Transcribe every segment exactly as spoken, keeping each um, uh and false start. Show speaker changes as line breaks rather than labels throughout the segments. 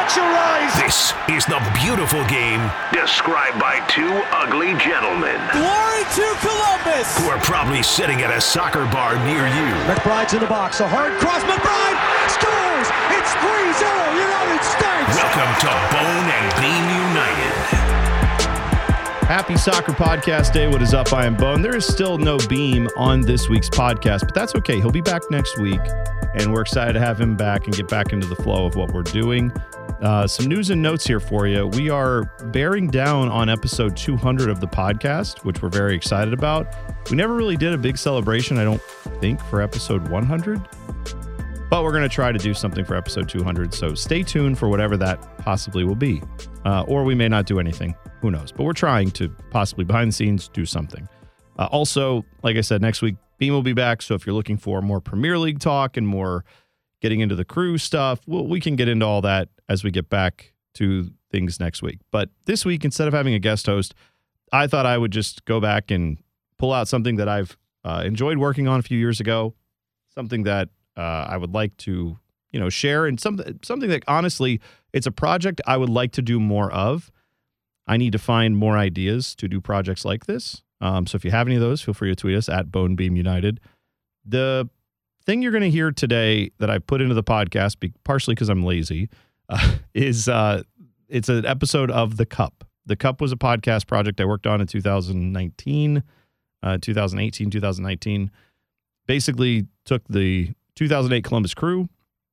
Watch your eyes!
This is the beautiful game described by two ugly gentlemen.
Glory to Columbus!
Who are probably sitting at a soccer bar near you.
McBride's in the box. A hard cross. McBride scores! It's three zero United States!
Welcome to Bone and Beam United.
Happy Soccer Podcast Day. What is up? I am Bone. There is still no Beam on this week's podcast, but that's okay. He'll be back next week, and we're excited to have him back and get back into the flow of what we're doing. Uh, some news and notes here for you. We are bearing down on episode two hundred of the podcast, which we're very excited about. We never really did a big celebration, I don't think, for episode one hundred, but we're going to try to do something for episode two hundred, so stay tuned for whatever that possibly will be. Uh, or we may not do anything. Who knows? But we're trying to possibly behind the scenes do something. Uh, also, like I said, next week, Beam will be back. So if you're looking for more Premier League talk and more getting into the crew stuff, well, we can get into all that as we get back to things next week. But this week, instead of having a guest host, I thought I would just go back and pull out something that I've uh, enjoyed working on a few years ago, something that uh, I would like to, you know, share, and something something that honestly, it's a project I would like to do more of. I need to find more ideas to do projects like this. Um, so if you have any of those, feel free to tweet us at BoneBeamUnited. The thing you're going to hear today that I put into the podcast, be, partially because I'm lazy, uh, is uh, it's an episode of The Cup. The Cup was a podcast project I worked on in two thousand nineteen, uh, two thousand eighteen, two thousand nineteen. Basically took the two thousand eight Columbus Crew,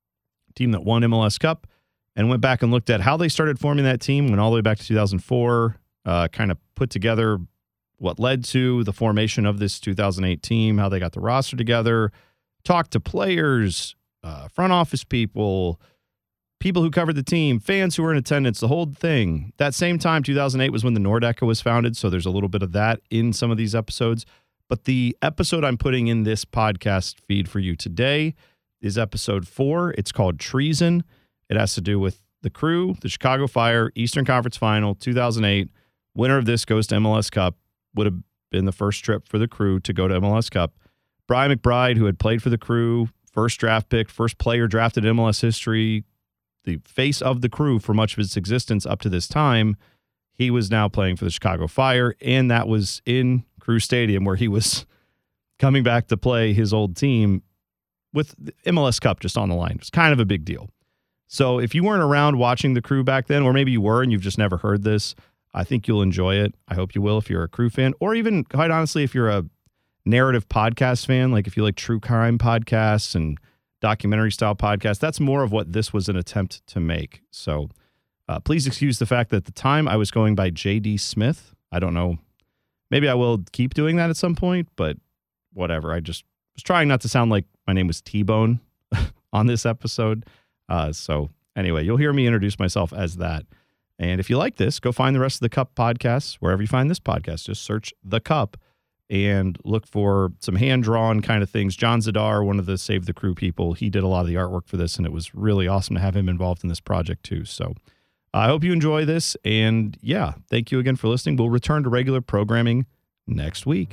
team that won M L S Cup, and went back and looked at how they started forming that team, went all the way back to two thousand four, uh, kind of put together what led to the formation of this two thousand eight team, how they got the roster together, talked to players, uh, front office people, people who covered the team, fans who were in attendance, the whole thing. That same time, two thousand eight was when the Nordecke was founded, so there's a little bit of that in some of these episodes. But the episode I'm putting in this podcast feed for you today is episode four. It's called Treason. It has to do with the Crew, the Chicago Fire, Eastern Conference Final, two thousand eight. Winner of this goes to M L S Cup. Would have been the first trip for the Crew to go to M L S Cup. Brian McBride, who had played for the Crew, first draft pick, first player drafted in M L S history, the face of the Crew for much of its existence up to this time, he was now playing for the Chicago Fire, and that was in Crew Stadium where he was coming back to play his old team with the M L S Cup just on the line. It was kind of a big deal. So if you weren't around watching the Crew back then, or maybe you were and you've just never heard this, I think you'll enjoy it. I hope you will if you're a Crew fan, or even, quite honestly, if you're a narrative podcast fan, like if you like true crime podcasts and documentary-style podcasts, that's more of what this was an attempt to make. So uh, please excuse the fact that at the time I was going by J D Smith. I don't know. Maybe I will keep doing that at some point, but whatever. I just was trying not to sound like my name was T-Bone on this episode. Uh, so anyway, you'll hear me introduce myself as that. And if you like this, go find the rest of the Cup podcasts wherever you find this podcast. Just search The Cup and look for some hand-drawn kind of things. John Zadar, one of the Save the Crew people, he did a lot of the artwork for this, and it was really awesome to have him involved in this project too. So I hope you enjoy this. And yeah, thank you again for listening. We'll return to regular programming next week.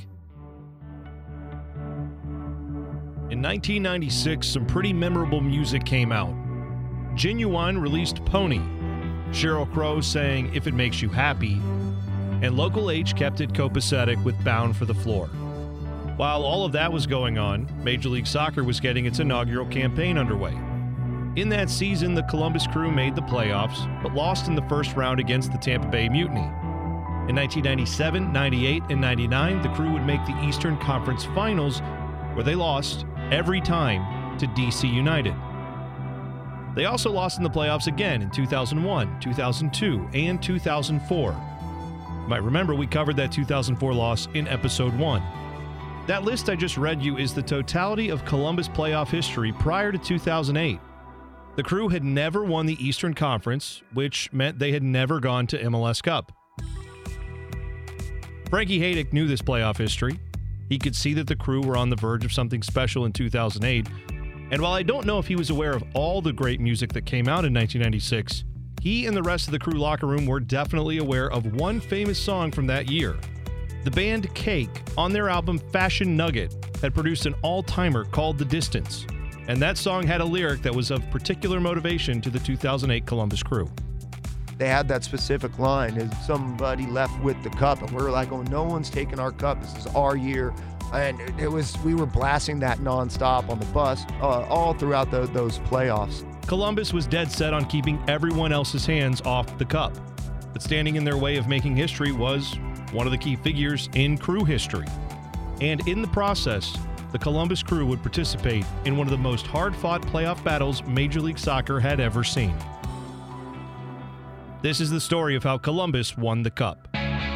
In nineteen ninety-six, some pretty memorable music came out. Genuine released Pony, Sheryl Crow sang If It Makes You Happy, and Local H kept it copacetic with Bound for the Floor. While all of that was going on, Major League Soccer was getting its inaugural campaign underway. In that season, the Columbus Crew made the playoffs, but lost in the first round against the Tampa Bay Mutiny. In nineteen ninety-seven, ninety-eight, and ninety-nine, the Crew would make the Eastern Conference Finals, where they lost every time to D C United. They also lost in the playoffs again in two thousand one, two thousand two, and two thousand four. You might remember we covered that two thousand four loss in episode one. That list I just read you is the totality of Columbus playoff history prior to two thousand eight. The Crew had never won the Eastern Conference, which meant they had never gone to M L S Cup. Frankie Haydick knew this playoff history. He could see that the Crew were on the verge of something special in two thousand eight, and while I don't know if he was aware of all the great music that came out in nineteen ninety-six, he and the rest of the Crew locker room were definitely aware of one famous song from that year. The band Cake, on their album Fashion Nugget, had produced an all-timer called The Distance. And that song had a lyric that was of particular motivation to the two thousand eight Columbus Crew.
They had that specific line, is somebody left with the cup, and we were like, oh, no one's taking our cup. This is our year. And it was, we were blasting that nonstop on the bus uh, all throughout the, those playoffs.
Columbus was dead set on keeping everyone else's hands off the cup. But standing in their way of making history was one of the key figures in Crew history. And in the process, the Columbus Crew would participate in one of the most hard-fought playoff battles Major League Soccer had ever seen. This is the story of how Columbus won the cup.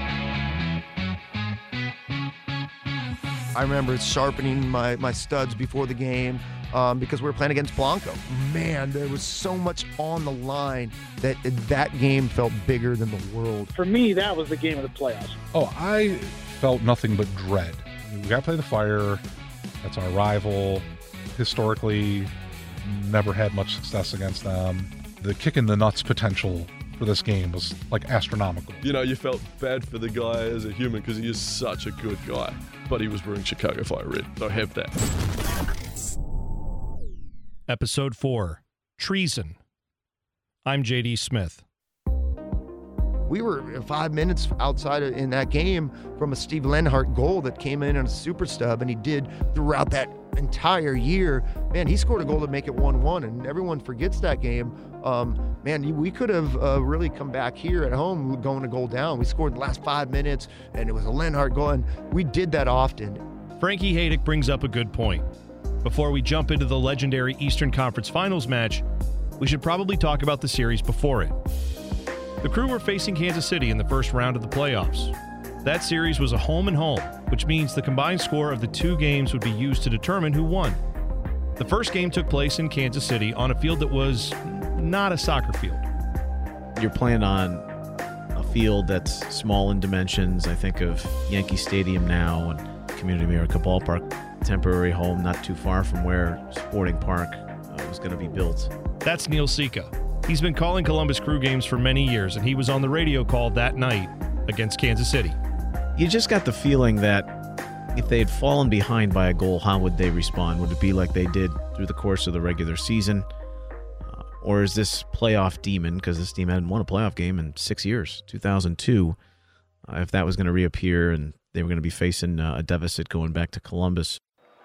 I remember sharpening my, my studs before the game um, because we were playing against Blanco. Man, there was so much on the line that that game felt bigger than the world.
For me, that was the game of the playoffs.
Oh, I felt nothing but dread. We got to play the Fire. That's our rival. Historically, never had much success against them. The kick in the nuts potential for this game was like astronomical.
You know, you felt bad for the guy as a human because he is such a good guy, but he was wearing Chicago Fire red, so have that.
Episode four, Treason. I'm J D Smith.
We were five minutes outside of, in that game from a Steve Lenhart goal that came in on a super stub, and he did throughout that entire year. Man, he scored a goal to make it one one, and everyone forgets that game. Um, man, we could have uh, really come back here at home going a goal down. We scored the last five minutes, and it was a Lenhart goal, and we did that often.
Frankie Haydick brings up a good point. Before we jump into the legendary Eastern Conference Finals match, we should probably talk about the series before it. The Crew were facing Kansas City in the first round of the playoffs. That series was a home and home, which means the combined score of the two games would be used to determine who won. The first game took place in Kansas City on a field that was not a soccer field.
You're playing on a field that's small in dimensions. I think of Yankee Stadium now and Community America Ballpark, temporary home not too far from where Sporting Park uh, was going to be built.
That's Neil Sika. He's been calling Columbus Crew games for many years, and he was on the radio call that night against Kansas City.
You just got the feeling that if they had fallen behind by a goal, how would they respond? Would it be like they did through the course of the regular season? Uh, or is this playoff demon, because this team hadn't won a playoff game in six years, two thousand two, uh, if that was going to reappear and they were going to be facing uh, a deficit going back to Columbus?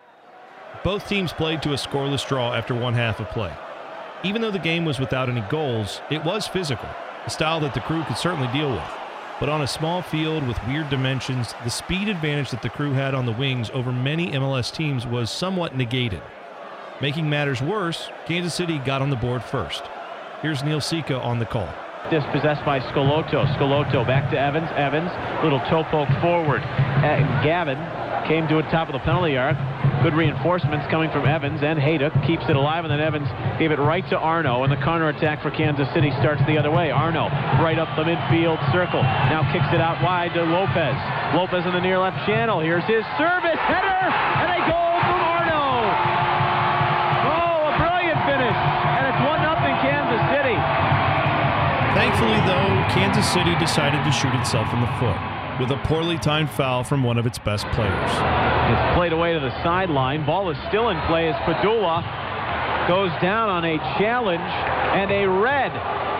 Both teams played to a scoreless draw after one half of play. Even though the game was without any goals, it was physical, a style that the Crew could certainly deal with. But on a small field with weird dimensions, the speed advantage that the Crew had on the wings over many M L S teams was somewhat negated. Making matters worse, Kansas City got on the board first. Here's Neil Sika on the call.
Dispossessed by Scalotto. Scalotto back to Evans. Evans, little toe poke forward. Uh, Gavin came to a top of the penalty arc. Good reinforcements coming from Evans, and Haydock keeps it alive, and then Evans gave it right to Arno, and the counter attack for Kansas City starts the other way. Arno right up the midfield circle, now kicks it out wide to Lopez. Lopez in the near left channel. Here's his service header, and a goal from Arno. Oh, a brilliant finish, and it's one nothing Kansas City.
Thankfully, though, Kansas City decided to shoot itself in the foot with a poorly timed foul from one of its best players.
It's played away to the sideline. Ball is still in play as Padula goes down on a challenge, and a red.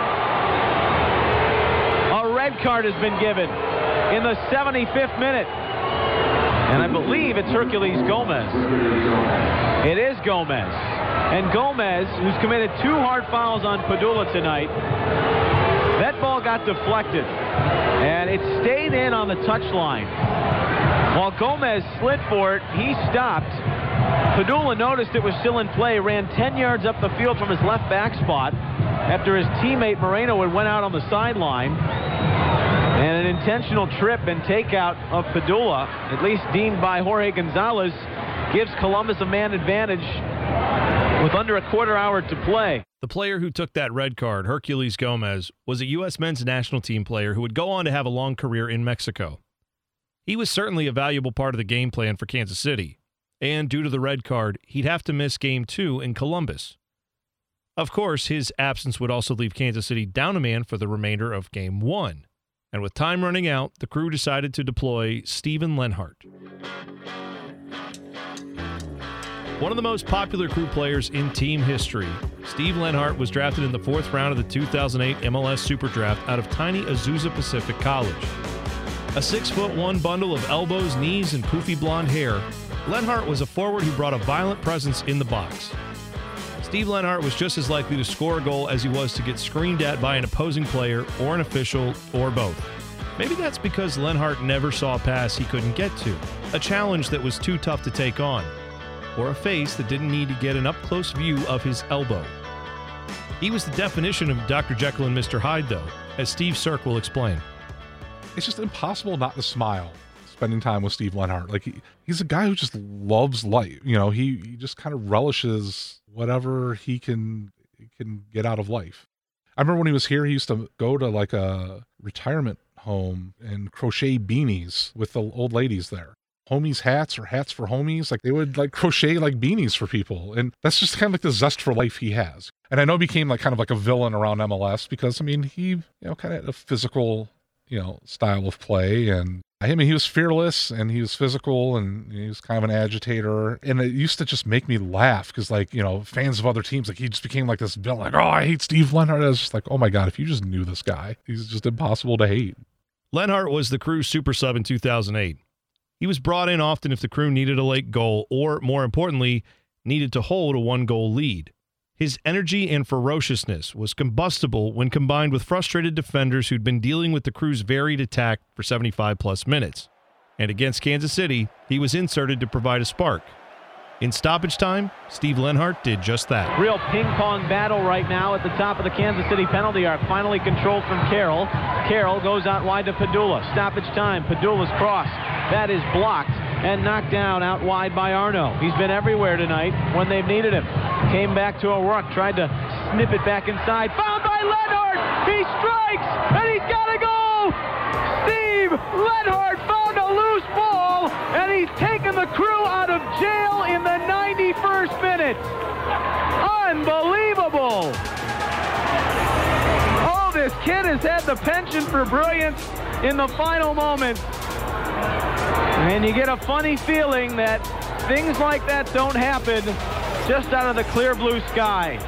A red card has been given in the seventy-fifth minute. And I believe it's Hercules Gomez. It is Gomez. And Gomez, who's committed two hard fouls on Padula tonight, that ball got deflected, and it stayed in on the touchline. While Gomez slid for it, he stopped. Padula noticed it was still in play, ran ten yards up the field from his left back spot after his teammate Moreno had went out on the sideline. And an intentional trip and takeout of Padula, at least deemed by Jorge Gonzalez, gives Columbus a man advantage with under a quarter hour to play.
The player who took that red card, Hercules Gomez, was a U S men's national team player who would go on to have a long career in Mexico. He was certainly a valuable part of the game plan for Kansas City, and due to the red card, he'd have to miss Game two in Columbus. Of course, his absence would also leave Kansas City down a man for the remainder of Game one. And with time running out, the Crew decided to deploy Steven Lenhart. One of the most popular Crew players in team history, Steve Lenhart was drafted in the fourth round of the two thousand eight M L S Super Draft out of tiny Azusa Pacific College. A six foot one bundle of elbows, knees, and poofy blonde hair, Lenhart was a forward who brought a violent presence in the box. Steve Lenhart was just as likely to score a goal as he was to get screened at by an opposing player or an official or both. Maybe that's because Lenhart never saw a pass he couldn't get to, a challenge that was too tough to take on, or a face that didn't need to get an up-close view of his elbow. He was the definition of Doctor Jekyll and Mister Hyde, though, as Steve Cirk will explain.
It's just impossible not to smile spending time with Steve Lenhart. Like, he, he's a guy who just loves life. You know, he, he just kind of relishes whatever he can he can get out of life. I remember when he was here, he used to go to like a retirement home and crochet beanies with the old ladies there. Homies hats or hats for homies. Like, they would like crochet like beanies for people. And that's just kind of like the zest for life he has. And I know he became like kind of like a villain around M L S because, I mean, he, you know, kind of had a physical, you know, style of play. And I mean, he was fearless and he was physical and he was kind of an agitator. And it used to just make me laugh because, like, you know, fans of other teams, like, he just became like this villain. Like, oh, I hate Steve Lenhart. I was just like, oh my God, if you just knew this guy, he's just impossible to hate.
Lenhart was the Crew's super sub in two thousand eight. He was brought in often if the Crew needed a late goal or, more importantly, needed to hold a one-goal lead. His energy and ferociousness was combustible when combined with frustrated defenders who'd been dealing with the Crew's varied attack for seventy-five plus minutes. And against Kansas City, he was inserted to provide a spark. In stoppage time, Steve Lenhart did just that.
Real ping-pong battle right now at the top of the Kansas City penalty arc. Finally controlled from Carroll. Carroll goes out wide to Padula. Stoppage time. Padula's cross. That is blocked and knocked down out wide by Arno. He's been everywhere tonight when they've needed him. Came back to O'Rourke. Tried to snip it back inside. Found by Lenhart. He strikes and he's got a goal. Steve Lenhart found a loose ball and he's taken the Crew out of jail in the ninety-first minute. Unbelievable. Oh, this kid has had the penchant for brilliance in the final moments. And you get a funny feeling that things like that don't happen just out of the clear blue sky.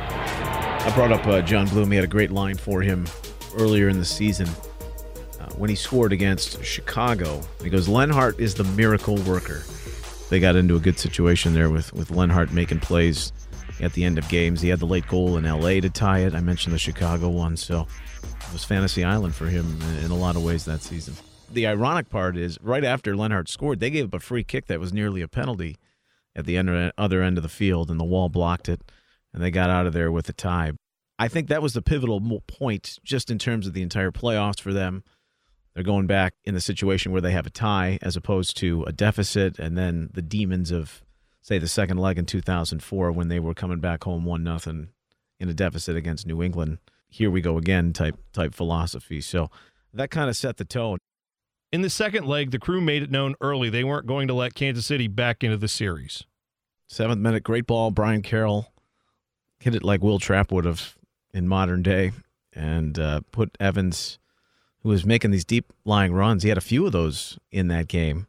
I brought up uh, John Bloom. He had a great line for him earlier in the season uh, when he scored against Chicago. He goes, Lenhart is the miracle worker. They got into a good situation there with, with Lenhart making plays at the end of games. He had the late goal in L A to tie it. I mentioned the Chicago one, so it was Fantasy Island for him in, in a lot of ways that season. The ironic part is, right after Lenhart scored, they gave up a free kick that was nearly a penalty at the end, other end of the field, and the wall blocked it, and they got out of there with a tie. I think that was the pivotal point just in terms of the entire playoffs for them. They're going back in the situation where they have a tie as opposed to a deficit, and then the demons of, say, the second leg in two thousand four when they were coming back home one nothing in a deficit against New England. Here we go again type type philosophy. So that kind of set the tone.
In the second leg, the Crew made it known early they weren't going to let Kansas City back into the series.
Seventh minute, great ball. Brian Carroll hit it like Will Trapp would have in modern day and uh, put Evans, who was making these deep-lying runs, he had a few of those in that game,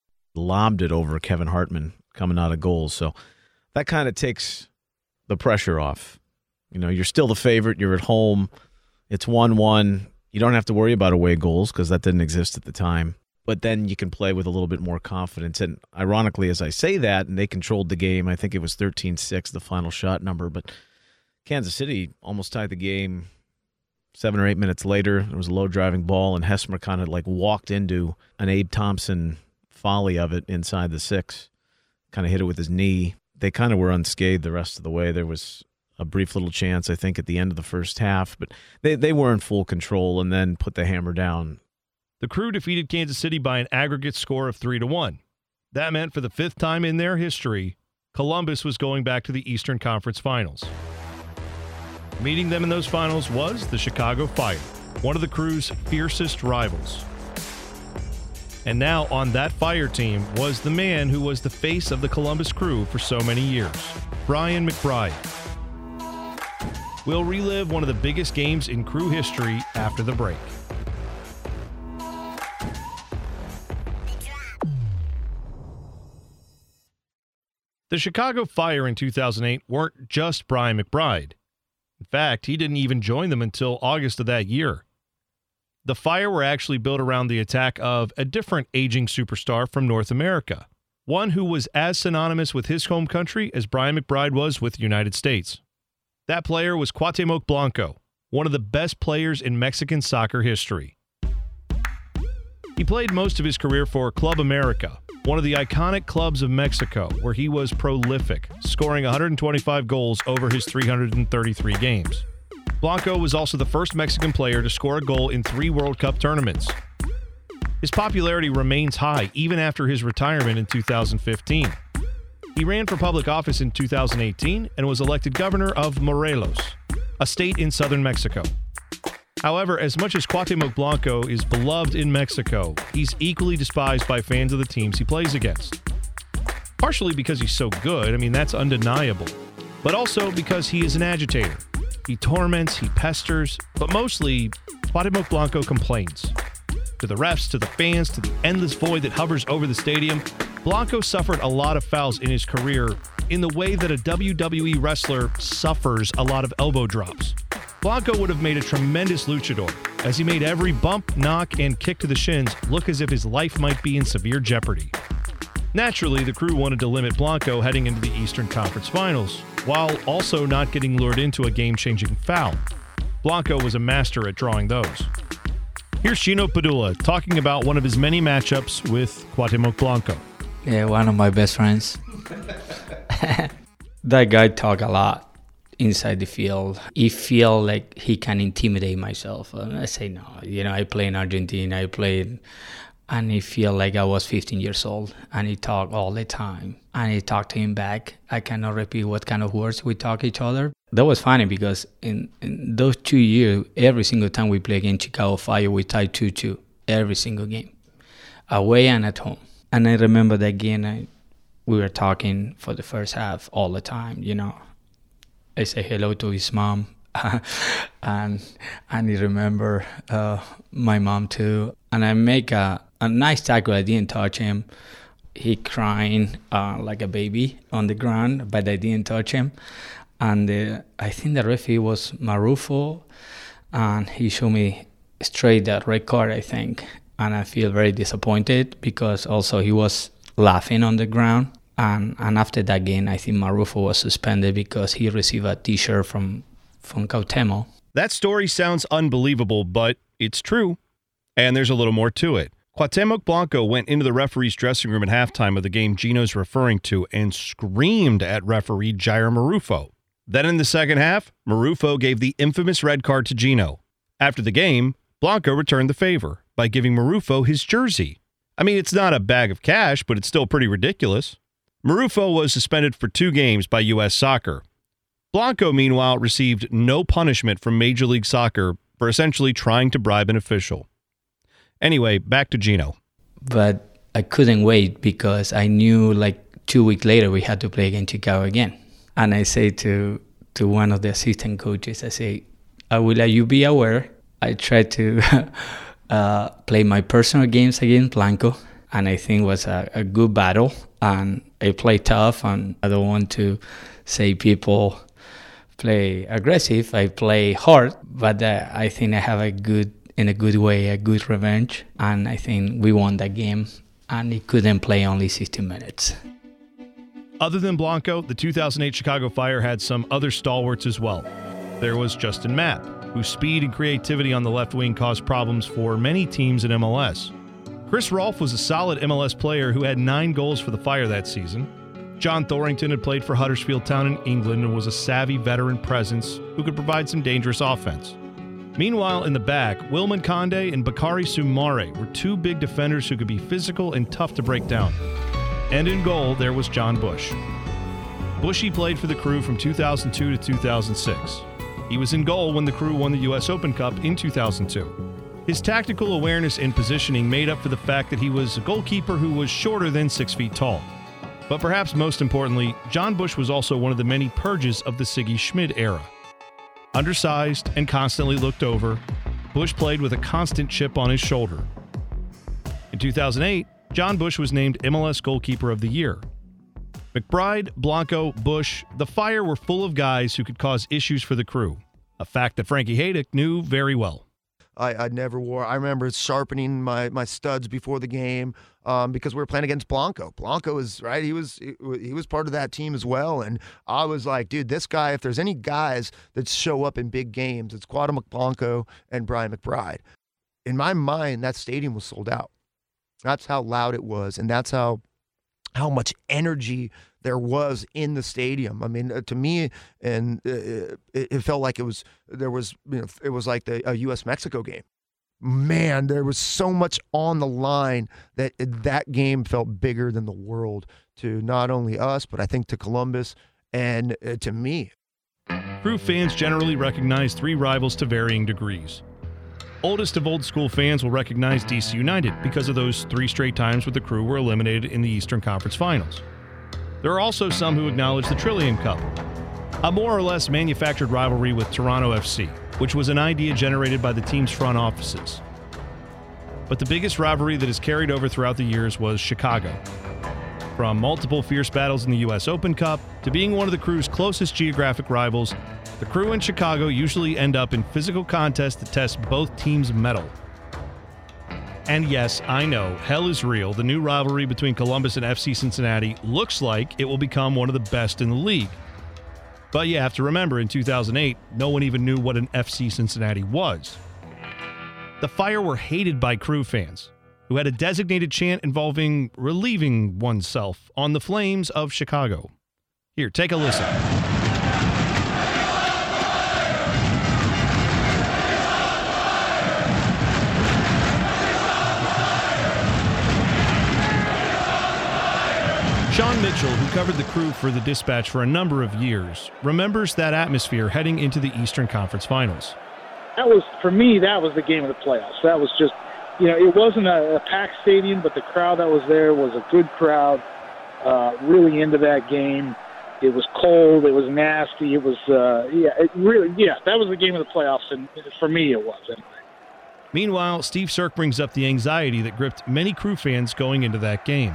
lobbed it over Kevin Hartman coming out of goals. So that kind of takes the pressure off. You know, you're still the favorite. You're at home. It's one one. You don't have to worry about away goals because that didn't exist at the time. But then you can play with a little bit more confidence. And ironically, as I say that, and they controlled the game, I think it was thirteen six, the final shot number. But Kansas City almost tied the game seven or eight minutes later. There was a low driving ball, and Hesmer kind of like walked into an Abe Thompson volley of it inside the six. Kind of hit it with his knee. They kind of were unscathed the rest of the way. There was a brief little chance, I think, at the end of the first half, but they, they were in full control and then put the hammer down.
The Crew defeated Kansas City by an aggregate score of three to one. That meant for the fifth time in their history, Columbus was going back to the Eastern Conference Finals. Meeting them in those finals was the Chicago Fire, one of the Crew's fiercest rivals. And now on that Fire team was the man who was the face of the Columbus Crew for so many years, Brian McBride. We'll relive one of the biggest games in Crew history after the break. The Chicago Fire in two thousand eight weren't just Brian McBride. In fact, he didn't even join them until August of that year. The Fire were actually built around the attack of a different aging superstar from North America, one who was as synonymous with his home country as Brian McBride was with the United States. That player was Cuauhtemoc Blanco, one of the best players in Mexican soccer history. He played most of his career for Club America, one of the iconic clubs of Mexico, where he was prolific, scoring one hundred twenty-five goals over his three hundred thirty-three games. Blanco was also the first Mexican player to score a goal in three World Cup tournaments. His popularity remains high even after his retirement in two thousand fifteen. He ran for public office in two thousand eighteen and was elected governor of Morelos, a state in southern Mexico. However, as much as Cuauhtemoc Blanco is beloved in Mexico, he's equally despised by fans of the teams he plays against. Partially because he's so good, I mean, that's undeniable, but also because he is an agitator. He torments, he pesters, but mostly, Cuauhtemoc Blanco complains. To the refs, to the fans, to the endless void that hovers over the stadium, Blanco suffered a lot of fouls in his career in the way that a W W E wrestler suffers a lot of elbow drops. Blanco would have made a tremendous luchador, as he made every bump, knock, and kick to the shins look as if his life might be in severe jeopardy. Naturally, the crew wanted to limit Blanco heading into the Eastern Conference Finals, while also not getting lured into a game-changing foul. Blanco was a master at drawing those. Here's Gino Padula talking about one of his many matchups with Cuauhtemoc Blanco.
Yeah, one of my best friends. That guy talk a lot inside the field. He feel like he can intimidate myself. And I say, no, you know, I play in Argentina, I played... And he feel like I was fifteen years old, and he talk all the time. And he talk to him back. I cannot repeat what kind of words we talk each other. That was funny because in, in those two years, every single time we play against Chicago Fire, we tied two two every single game, away and at home. And I remember that game, I, we were talking for the first half all the time, you know. I say hello to his mom, and and he remember uh, my mom too. And I make a... A nice tackle. I didn't touch him. He crying uh, like a baby on the ground, but I didn't touch him. And uh, I think the referee was Marufo, and he showed me straight that red card, I think. And I feel very disappointed because also he was laughing on the ground. And and after that game, I think Marufo was suspended because he received a T-shirt from, from Cuauhtemoc.
That story sounds unbelievable, but it's true. And there's a little more to it. Cuauhtemoc Blanco went into the referee's dressing room at halftime of the game Gino's referring to and screamed at referee Jair Marufo. Then in the second half, Marufo gave the infamous red card to Gino. After the game, Blanco returned the favor by giving Marufo his jersey. I mean, it's not a bag of cash, but it's still pretty ridiculous. Marufo was suspended for two games by U S Soccer. Blanco, meanwhile, received no punishment from Major League Soccer for essentially trying to bribe an official. Anyway, back to Gino.
But I couldn't wait because I knew like two weeks later we had to play against Chicago again. And I say to to one of the assistant coaches, I say, I will let you be aware. I try to uh, play my personal games against Blanco, and I think it was a, a good battle. And I play tough, and I don't want to say people play aggressive. I play hard, but uh, I think I have a good in a good way, a good revenge. And I think we won that game, and he couldn't play only sixty minutes.
Other than Blanco, the two thousand eight Chicago Fire had some other stalwarts as well. There was Justin Mapp, whose speed and creativity on the left wing caused problems for many teams in M L S. Chris Rolfe was a solid M L S player who had nine goals for the Fire that season. John Thorrington had played for Huddersfield Town in England and was a savvy veteran presence who could provide some dangerous offense. Meanwhile, in the back, Wilman Conde and Bakary Soumare were two big defenders who could be physical and tough to break down. And in goal, there was John Bush. Bushy played for the Crew from two thousand two to two thousand six. He was in goal when the Crew won the U S Open Cup in two thousand two. His tactical awareness and positioning made up for the fact that he was a goalkeeper who was shorter than six feet tall. But perhaps most importantly, John Bush was also one of the many purges of the Siggy Schmid era. Undersized and constantly looked over, Bush played with a constant chip on his shoulder. In two thousand eight, John Bush was named M L S Goalkeeper of the Year. McBride, Blanco, Bush, the Fire were full of guys who could cause issues for the Crew, a fact that Frankie Haydick knew very well.
I, I never wore. I remember sharpening my, my studs before the game um, because we were playing against Blanco. Blanco is right. He was he, he was part of that team as well. And I was like, dude, this guy. If there's any guys that show up in big games, it's Cuauhtemoc Blanco and Brian McBride. In my mind, that stadium was sold out. That's how loud it was, and that's how how much energy there was in the stadium. I mean, uh, to me, and uh, it, it felt like it was there was you know it was like the a U S Mexico game. Man, there was so much on the line that that game felt bigger than the world to not only us, but I think to Columbus and uh, to me.
Crew fans generally recognize three rivals to varying degrees. Oldest of old school fans will recognize D C United because of those three straight times where the Crew were eliminated in the Eastern Conference Finals. There are also some who acknowledge the Trillium Cup, a more or less manufactured rivalry with Toronto F C, which was an idea generated by the team's front offices. But the biggest rivalry that has carried over throughout the years was Chicago. From multiple fierce battles in the U S Open Cup to being one of the Crew's closest geographic rivals, the Crew and Chicago usually end up in physical contests that test both teams' mettle. And yes, I know, hell is real. The new rivalry between Columbus and F C Cincinnati looks like it will become one of the best in the league. But you have to remember, in two thousand eight, no one even knew what an F C Cincinnati was. The Fire were hated by Crew fans, who had a designated chant involving relieving oneself on the flames of Chicago. Here, take a listen. Sean Mitchell, who covered the Crew for the Dispatch for a number of years, remembers that atmosphere heading into the Eastern Conference Finals.
That was, for me, that was the game of the playoffs. That was just, you know, it wasn't a, a packed stadium, but the crowd that was there was a good crowd, uh, really into that game. It was cold. It was nasty. It was, uh, yeah, it really, yeah, that was the game of the playoffs, and for me it was, anyway.
Meanwhile, Steve Sirk brings up the anxiety that gripped many Crew fans going into that game.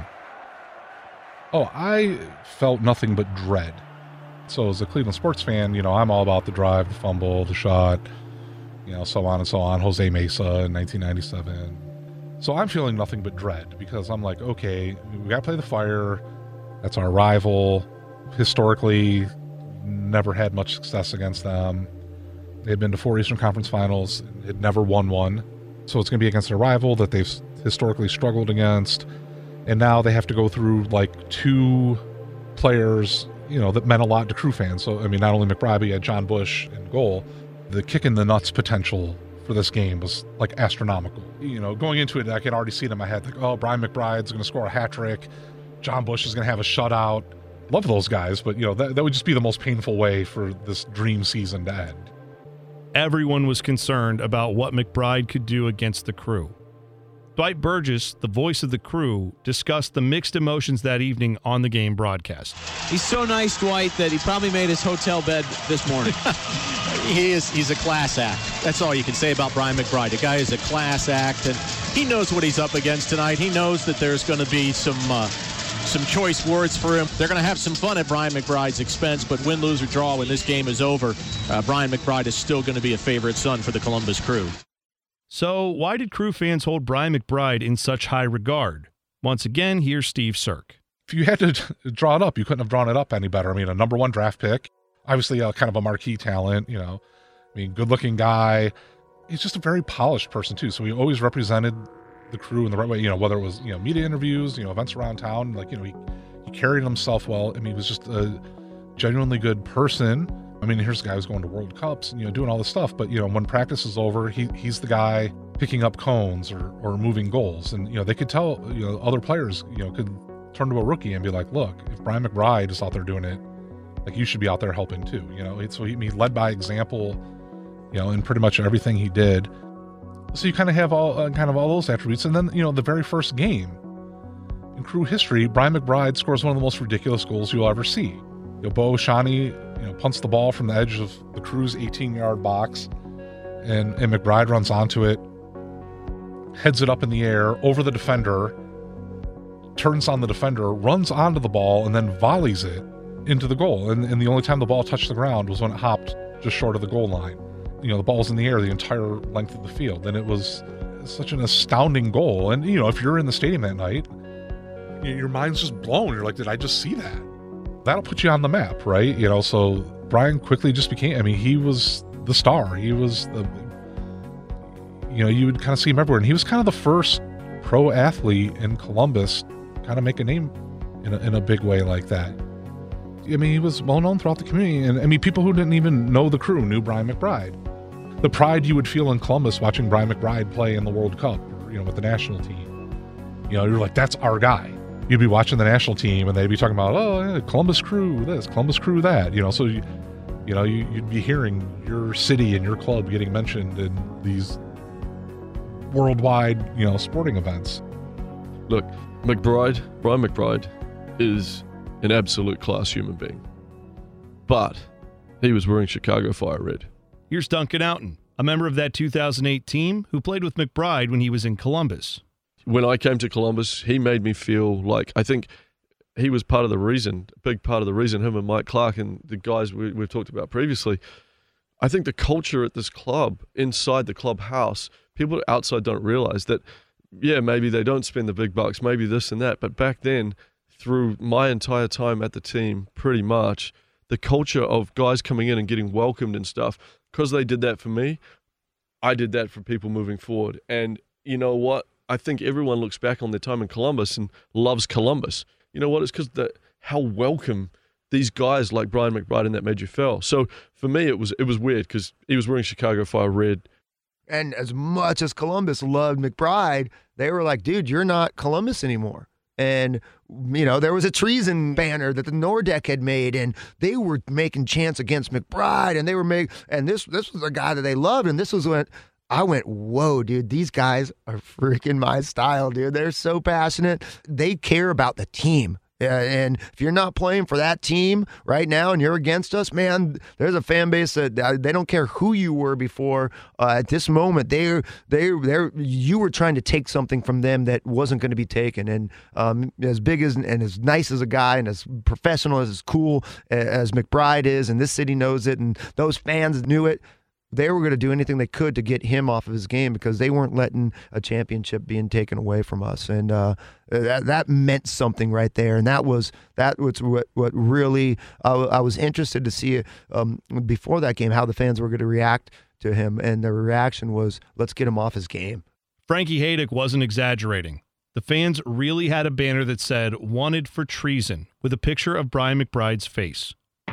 Oh, I felt nothing but dread. So as a Cleveland sports fan, you know, I'm all about the drive, the fumble, the shot, you know, so on and so on. Jose Mesa in nineteen ninety-seven. So I'm feeling nothing but dread because I'm like, okay, we got to play the Fire. That's our rival. Historically, never had much success against them. They've been to four Eastern Conference Finals. Had never won one. So it's going to be against a rival that they've historically struggled against. And now they have to go through like two players, you know, that meant a lot to Crew fans. So, I mean, not only McBride, but you had John Bush in goal. The kick in the nuts potential for this game was like astronomical. You know, going into it, I could already see it in my head. Like, oh, Brian McBride's going to score a hat trick. John Bush is going to have a shutout. Love those guys, but, you know, that, that would just be the most painful way for this dream season to end.
Everyone was concerned about what McBride could do against the Crew. Dwight Burgess, the voice of the Crew, discussed the mixed emotions that evening on the game broadcast.
He's so nice, Dwight, that he probably made his hotel bed this morning. he is he's a class act. That's all you can say about Brian McBride. The guy is a class act, and he knows what he's up against tonight. He knows that there's going to be some uh, some choice words for him. They're going to have some fun at Brian McBride's expense, but win, lose, or draw, when this game is over, uh, Brian McBride is still going to be a favorite son for the Columbus Crew.
So why did Crew fans hold Brian McBride in such high regard? Once again, here's Steve Sirk.
If you had to draw it up, you couldn't have drawn it up any better. I mean, a number one draft pick, obviously a kind of a marquee talent, you know, I mean, good looking guy. He's just a very polished person too. So he always represented the Crew in the right way, you know, whether it was, you know, media interviews, you know, events around town, like, you know, he, he carried himself well. I mean, he was just a genuinely good person. I mean, here's the guy who's going to World Cups and, you know, doing all this stuff. But, you know, when practice is over, he he's the guy picking up cones or, or moving goals. And, you know, they could tell, you know, other players, you know, could turn to a rookie and be like, look, if Brian McBride is out there doing it, like, you should be out there helping too. You know, so he, he led by example, you know, in pretty much everything he did. So you kind of have all uh, kind of all those attributes. And then, you know, the very first game in Crew history, Brian McBride scores one of the most ridiculous goals you'll ever see. You know, Bo Shani, you know, punts the ball from the edge of the Crew's eighteen-yard box, and, and McBride runs onto it, heads it up in the air over the defender, turns on the defender, runs onto the ball, and then volleys it into the goal. And, and the only time the ball touched the ground was when it hopped just short of the goal line. You know, the ball's in the air the entire length of the field. And it was such an astounding goal. And, you know, if you're in the stadium that night, your mind's just blown. You're like, did I just see that? That'll put you on the map, right? You know, so Brian quickly just became, I mean, he was the star. He was the, you know, you would kind of see him everywhere. And he was kind of the first pro athlete in Columbus kind of make a name in a, in a big way like that. I mean, he was well known throughout the community. And I mean, people who didn't even know the crew knew Brian McBride. The pride you would feel in Columbus watching Brian McBride play in the World Cup, or, you know, with the national team. You know, you're like, that's our guy. You'd be watching the national team and they'd be talking about, oh, yeah, Columbus Crew this, Columbus Crew that. You know, so, you, you know, you, you'd be hearing your city and your club getting mentioned in these worldwide, you know, sporting events.
Look, McBride, Brian McBride is an absolute class human being. But he was wearing Chicago Fire red.
Here's Duncan Outen, a member of that two thousand eight team who played with McBride when he was in Columbus.
When I came to Columbus, he made me feel like, I think he was part of the reason, a big part of the reason, him and Mike Clark and the guys we, we've talked about previously. I think the culture at this club, inside the clubhouse, people outside don't realize that, yeah, maybe they don't spend the big bucks, maybe this and that. But back then, through my entire time at the team, pretty much, the culture of guys coming in and getting welcomed and stuff, because they did that for me, I did that for people moving forward. And you know what? I think everyone looks back on their time in Columbus and loves Columbus. You know what? It's because the how welcome these guys like Brian McBride and that made you feel. So for me, it was it was weird because he was wearing Chicago Fire red.
And as much as Columbus loved McBride, they were like, dude, you're not Columbus anymore. And, you know, there was a treason banner that the Nordic had made, and they were making chants against McBride, and they were making, and this this was a guy that they loved, and this was when I went, whoa, dude, these guys are freaking my style, dude. They're so passionate. They care about the team. Uh, and if you're not playing for that team right now and you're against us, man, there's a fan base that uh, they don't care who you were before. Uh, at this moment, they're they're they're you were trying to take something from them that wasn't going to be taken. And um, as big as and as nice as a guy and as professional as as cool as McBride is, and this city knows it, and those fans knew it. They were going to do anything they could to get him off of his game because they weren't letting a championship being taken away from us, and uh, that that meant something right there. And that was that was what what really I, I was interested to see um, before that game how the fans were going to react to him, and the reaction was, "Let's get him off his game."
Frankie Haydick wasn't exaggerating. The fans really had a banner that said "Wanted for treason" with a picture of Brian McBride's face.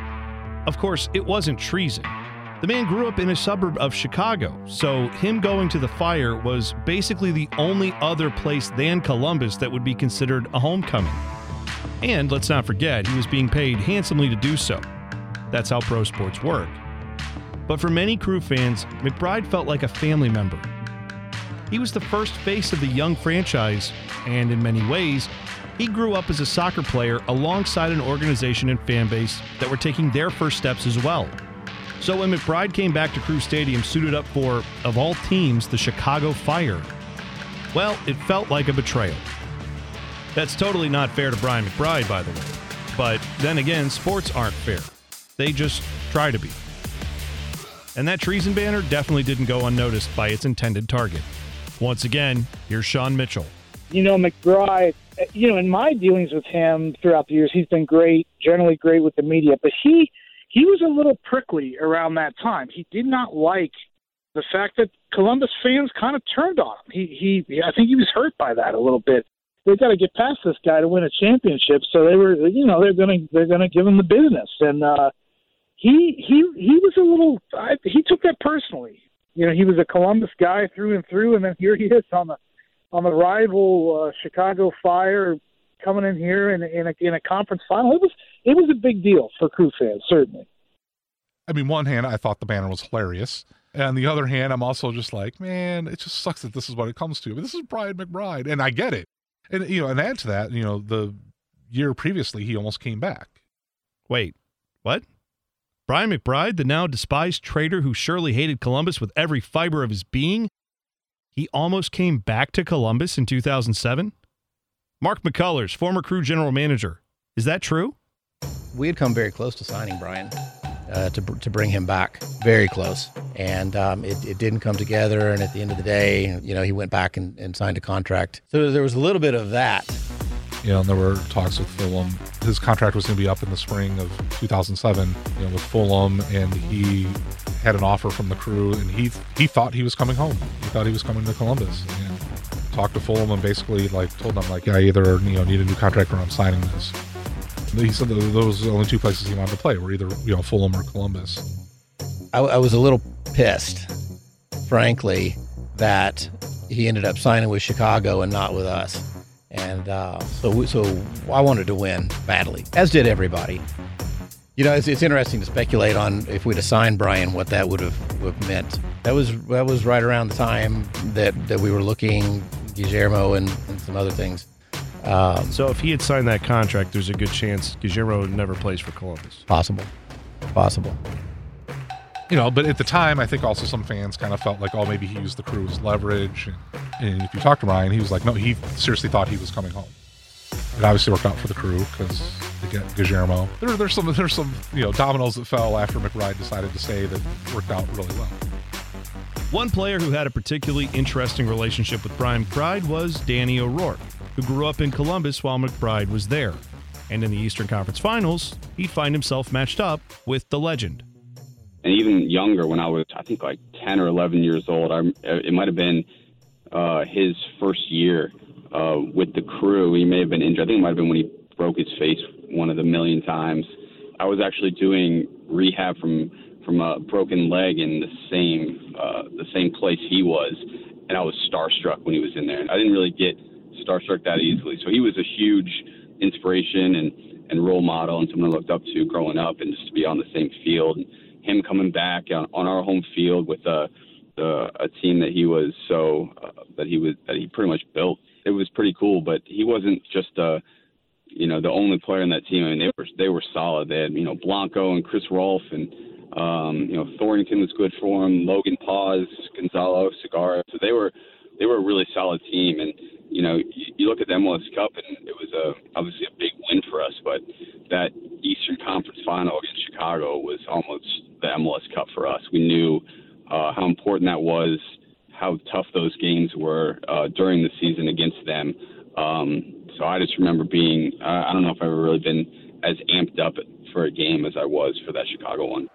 Of course, it wasn't treason. The man grew up in a suburb of Chicago, so him going to the Fire was basically the only other place than Columbus that would be considered a homecoming. And let's not forget, he was being paid handsomely to do so. That's how pro sports work. But for many Crew fans, McBride felt like a family member. He was the first face of the young franchise, and in many ways, he grew up as a soccer player alongside an organization and fan base that were taking their first steps as well. So when McBride came back to Crew Stadium suited up for, of all teams, the Chicago Fire, well, it felt like a betrayal. That's totally not fair to Brian McBride, by the way. But then again, sports aren't fair. They just try to be. And that treason banner definitely didn't go unnoticed by its intended target. Once again, here's Sean Mitchell.
You know, McBride, you know, in my dealings with him throughout the years, he's been great, generally great with the media, but he... He was a little prickly around that time. He did not like the fact that Columbus fans kind of turned on him. He, he, I think he was hurt by that a little bit. They've got to get past this guy to win a championship, so they were, you know, they're going to they're going to give him the business. And uh, he he he was a little. I, he took that personally. You know, he was a Columbus guy through and through, and then here he is on the on the rival uh, Chicago Fire, coming in here in, in, a, in a conference final. It was it was a big deal for Crew fans, certainly.
I mean, one hand, I thought the banner was hilarious. And on the other hand, I'm also just like, man, it just sucks that this is what it comes to. But this is Brian McBride, and I get it. And, you know, and add to that, you know, the year previously, he almost came back.
Wait, what? Brian McBride, the now despised traitor who surely hated Columbus with every fiber of his being, he almost came back to Columbus in two thousand seven?
Mark McCullers, former Crew general manager. Is that true?
We had come very close to signing Brian uh, to to bring him back, very close. And um, it, it didn't come together. And at the end of the day, you know, he went back and, and signed a contract. So there was a little bit of that.
You know, and there were talks with Fulham. His contract was going to be up in the spring of two thousand seven, you know, with Fulham, and he had an offer from the Crew, and he he thought he was coming home. He thought he was coming to Columbus. And talked to Fulham and basically like told them like, yeah, I either you know need a new contract or I'm signing this. And he said that those were the only two places he wanted to play were either you know Fulham or Columbus.
I, I was a little pissed, frankly, that he ended up signing with Chicago and not with us. And uh, so, we, so I wanted to win badly, as did everybody. You know, it's, it's interesting to speculate on if we'd have signed Brian, what that would have, would have meant. That was that was right around the time that, that we were looking Guillermo and, and some other things. Um,
so if he had signed that contract, there's a good chance Guillermo never plays for Columbus.
Possible, possible.
You know, but at the time, I think also some fans kind of felt like, oh, maybe he used the Crew as leverage. And, and if you talk to Ryan, he was like, no, he seriously thought he was coming home. It obviously worked out for the Crew because they get Guillermo. There, there's some, there's some, you know, dominoes that fell after McBride decided to stay that worked out really well.
One player who had a particularly interesting relationship with Brian McBride was Danny O'Rourke, who grew up in Columbus while McBride was there. And in the Eastern Conference Finals, he'd find himself matched up with the legend.
And even younger, when I was, I think, like ten or eleven years old, I, it might have been uh, his first year uh, with the Crew. He may have been injured. I think it might have been when he broke his face one of the million times. I was actually doing rehab from from a broken leg in the same uh, the same place he was, and I was starstruck when he was in there. I didn't really get starstruck that easily. So he was a huge inspiration and, and role model and someone I looked up to growing up, and just to be on the same field. Him coming back on, on our home field with a, a, a team that he was so uh, that he was that he pretty much built. It was pretty cool, but he wasn't just uh you know the only player in that team. I mean, they were they were solid. They had you know Blanco and Chris Rolfe, and um, you know Thornton was good for him. Logan Paz, Gonzalo, Segarra. So they were they were a really solid team. And you know you, you look at the M L S Cup, and it was a obviously a big win for us, but that Eastern Conference Final against Chicago was almost the M L S Cup for us. We knew uh, how important that was, how tough those games were uh, during the season against them. Um, so I just remember being, uh, I don't know if I've ever really been as amped up for a game as I was for that Chicago one.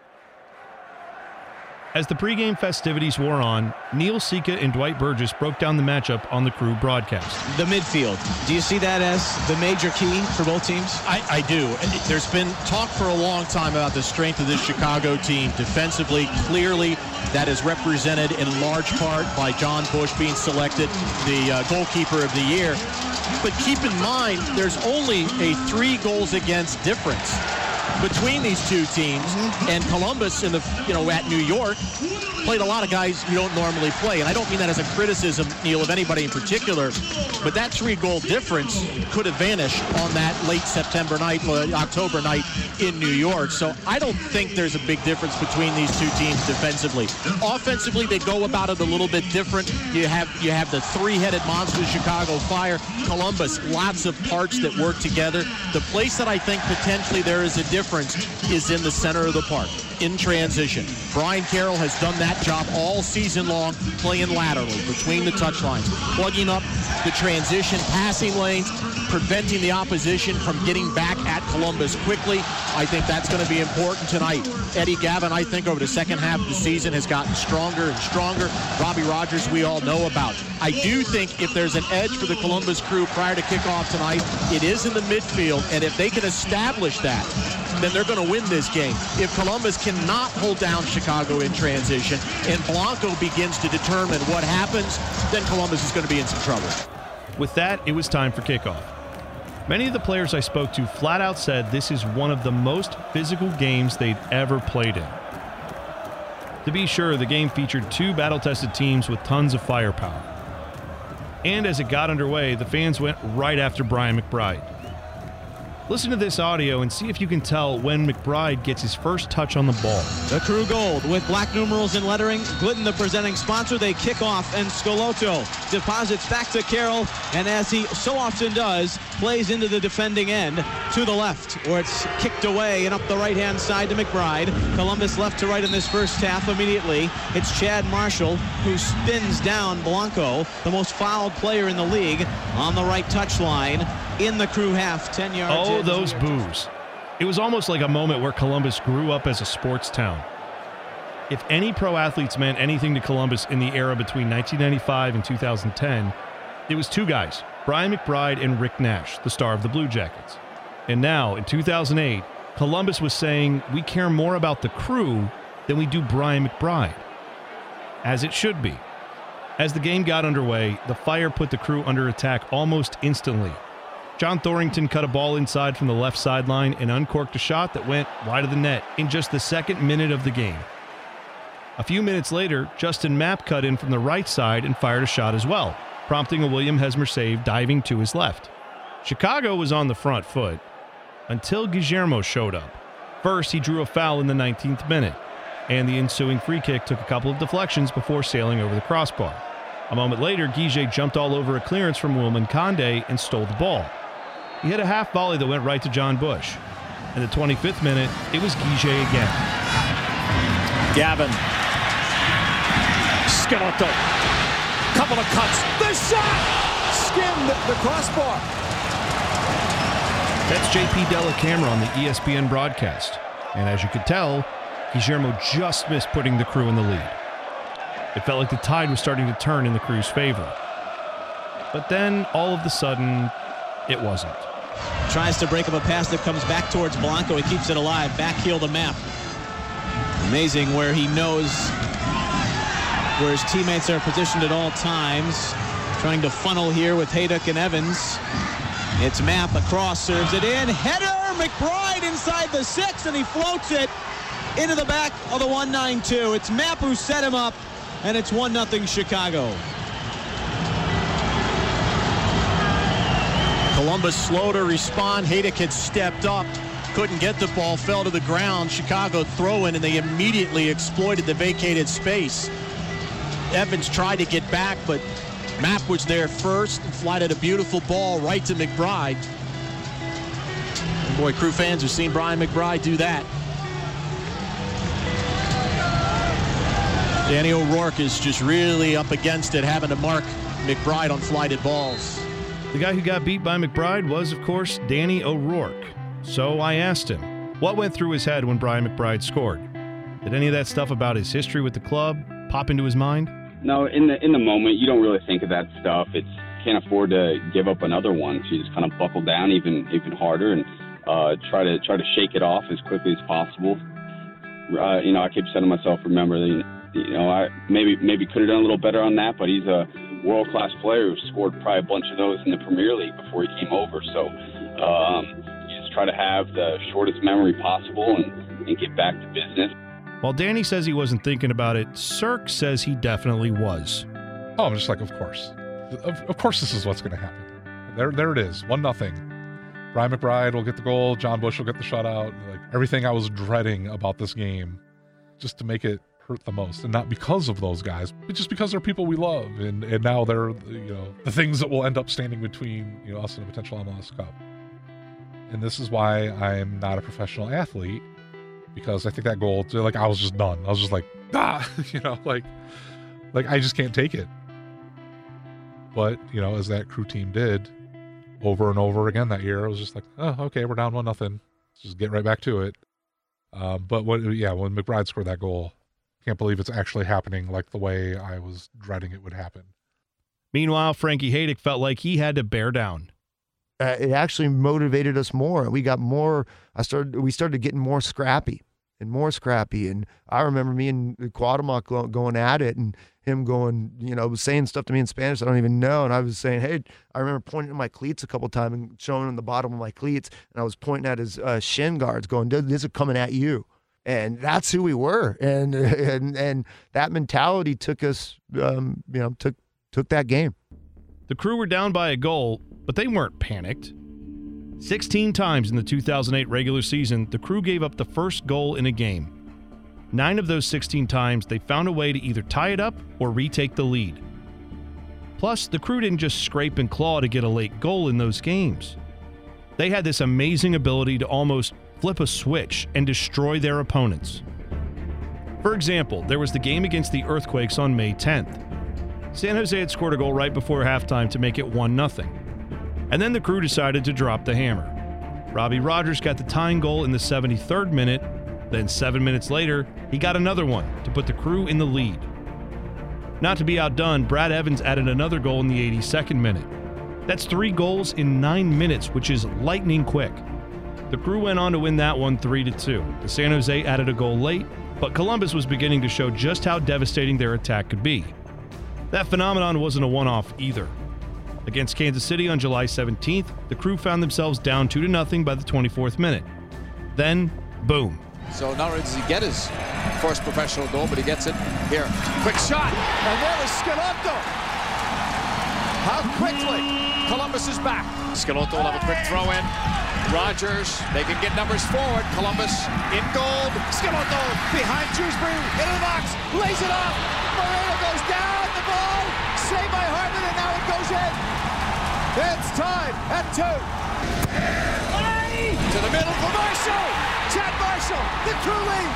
As the pregame festivities wore on, Neil Sika and Dwight Burgess broke down the matchup on the Crew broadcast.
The midfield. Do you see that as the major key for both teams?
I, I do. There's been talk for a long time about the strength of this Chicago team. Defensively, clearly, that is represented in large part by John Bush being selected the uh, goalkeeper of the year. But keep in mind, there's only a three goals against difference between these two teams, and Columbus in the you know at New York played a lot of guys you don't normally play. And I don't mean that as a criticism, Neil, of anybody in particular, but that three-goal difference could have vanished on that late September night, or October night in New York. So I don't think there's a big difference between these two teams defensively. Offensively, they go about it a little bit different. You have you have the three-headed monster, Chicago Fire. Columbus, lots of parts that work together. The place that I think potentially there is a difference is in the center of the park, in transition. Brian Carroll has done that job all season long, playing laterally between the touchlines, plugging up the transition passing lanes, preventing the opposition from getting back at Columbus quickly. I think that's going to be important tonight. Eddie Gavin, I think, over the second half of the season has gotten stronger and stronger. Robbie Rogers, we all know about. I do think if there's an edge for the Columbus Crew prior to kickoff tonight, it is in the midfield, and if they can establish that, then they're going to win this game. If Columbus cannot hold down Chicago in transition and Blanco begins to determine what happens, then Columbus is going to be in some trouble.
With that, it was time for kickoff. Many of the players I spoke to flat out said this is one of the most physical games they'd ever played in. To be sure, the game featured two battle-tested teams with tons of firepower. And as it got underway, the fans went right after Brian McBride.
Listen to this audio and see if you can tell when McBride gets his first touch on the ball.
The Crew Gold with black numerals and lettering. Glidden, the presenting sponsor. They kick off, and Scalotto deposits back to Carroll, and as he so often does, plays into the defending end to the left, where it's kicked away and up the right-hand side to McBride. Columbus left to right in this first half immediately. It's Chad Marshall who spins down Blanco, the most fouled player in the league, on the right touchline in the Crew half, ten yards.
Oh, those boos. It was almost like a moment where Columbus grew up as a sports town. If any pro athletes meant anything to Columbus in the era between nineteen ninety-five and two thousand ten, it was two guys, Brian McBride and Rick Nash, the star of the Blue Jackets. And now, in two thousand eight, Columbus was saying, we care more about the Crew than we do Brian McBride. As it should be. As the game got underway, the Fire put the Crew under attack almost instantly. John Thorrington cut a ball inside from the left sideline and uncorked a shot that went wide of the net in just the second minute of the game. A few minutes later, Justin Mapp cut in from the right side and fired a shot as well, prompting a William Hesmer save diving to his left. Chicago was on the front foot until Guillermo showed up. First, he drew a foul in the nineteenth minute, and the ensuing free kick took a couple of deflections before sailing over the crossbar. A moment later, Guige jumped all over a clearance from Wilman Conde and stole the ball. He hit a half volley that went right to John Bush. In the twenty-fifth minute, it was Guige again.
Gavin. Skeleton. Couple of cuts. The shot! Skimmed the crossbar.
That's J P Della Camera on the E S P N broadcast. And as you could tell, Guillermo just missed putting the Crew in the lead. It felt like the tide was starting to turn in the Crew's favor. But then, all of a sudden, it wasn't.
Tries to break up a pass that comes back towards Blanco. He keeps it alive. Back heel to Mapp. Amazing where he knows where his teammates are positioned at all times. Trying to funnel here with Haydock and Evans. It's Mapp across, serves it in. Header! McBride inside the six, and he floats it into the back of the one nine two. It's Mapp who set him up, and it's one nothing Chicago. Columbus slow to respond. Haydock had stepped up, couldn't get the ball, fell to the ground. Chicago throw in, and they immediately exploited the vacated space. Evans tried to get back, but Mapp was there first and flighted a beautiful ball right to McBride. And boy, Crew fans have seen Brian McBride do that. Danny O'Rourke is just really up against it, having to mark McBride on flighted balls.
The guy who got beat by McBride was, of course, Danny O'Rourke. So I asked him, what went through his head when Brian McBride scored? Did any of that stuff about his history with the club pop into his mind?
No, in the in the moment, you don't really think of that stuff. It's can't afford to give up another one. So you just kind of buckle down even even harder and uh, try to try to shake it off as quickly as possible. Uh, you know, I keep saying to myself, remember, that, you know, I maybe maybe could have done a little better on that, but he's a world-class player who scored probably a bunch of those in the Premier League before he came over. So um, you just try to have the shortest memory possible and, and get back to business.
While Danny says he wasn't thinking about it, Cirque says he definitely was.
Oh, I'm just like, of course. Of, of course this is what's going to happen. There there it is, one nothing. Brian McBride will get the goal, John Bush will get the shutout. Like everything I was dreading about this game, just to make it hurt the most. And not because of those guys, but just because they're people we love. And, and now they're, you know, the things that will end up standing between, you know, us and a potential M L S Cup. And this is why I'm not a professional athlete. Because I think that goal, like, I was just done. I was just like, ah, you know, like, like I just can't take it. But, you know, as that Crew team did over and over again that year, it was just like, oh, okay, we're down one nothing. Let's just get right back to it. Um, but when, yeah, when McBride scored that goal, I can't believe it's actually happening like the way I was dreading it would happen.
Meanwhile, Frankie Haydock felt like he had to bear down.
Uh, it actually motivated us more. We got more. I started. We started getting more scrappy and more scrappy. And I remember me and Cuauhtemoc go, going at it, and him going, you know, saying stuff to me in Spanish I don't even know. And I was saying, hey, I remember pointing at my cleats a couple of times and showing him the bottom of my cleats, and I was pointing at his uh, shin guards, going, "These are coming at you." And that's who we were. And and and that mentality took us, um, you know, took took that game.
The Crew were down by a goal, but they weren't panicked. sixteen times in the two thousand eight regular season, the Crew gave up the first goal in a game. Nine of those sixteen times, they found a way to either tie it up or retake the lead. Plus, the Crew didn't just scrape and claw to get a late goal in those games. They had this amazing ability to almost flip a switch and destroy their opponents. For example, there was the game against the Earthquakes on May tenth. San Jose had scored a goal right before halftime to make it one nothing. And then the Crew decided to drop the hammer. Robbie Rogers got the tying goal in the seventy-third minute. Then seven minutes later, he got another one to put the Crew in the lead. Not to be outdone, Brad Evans added another goal in the eighty-second minute. That's three goals in nine minutes, which is lightning quick. The Crew went on to win that one three to two. The San Jose added a goal late, but Columbus was beginning to show just how devastating their attack could be. That phenomenon wasn't a one-off either. Against Kansas City on July seventeenth, the Crew found themselves down two to nothing by the twenty-fourth minute. Then, boom.
So not only does he get his first professional goal, but he gets it here. Quick shot, and there is Schelotto. How quickly Columbus is back. Schelotto will have a quick throw in. Rogers, they can get numbers forward. Columbus in goal. Schelotto behind Shrewsbury, into the box, lays it off. Moreno goes down the ball. Saved by Hartman, and now it goes in. It's tied at two. To the middle for Marshall. Chad Marshall, the Crew lead.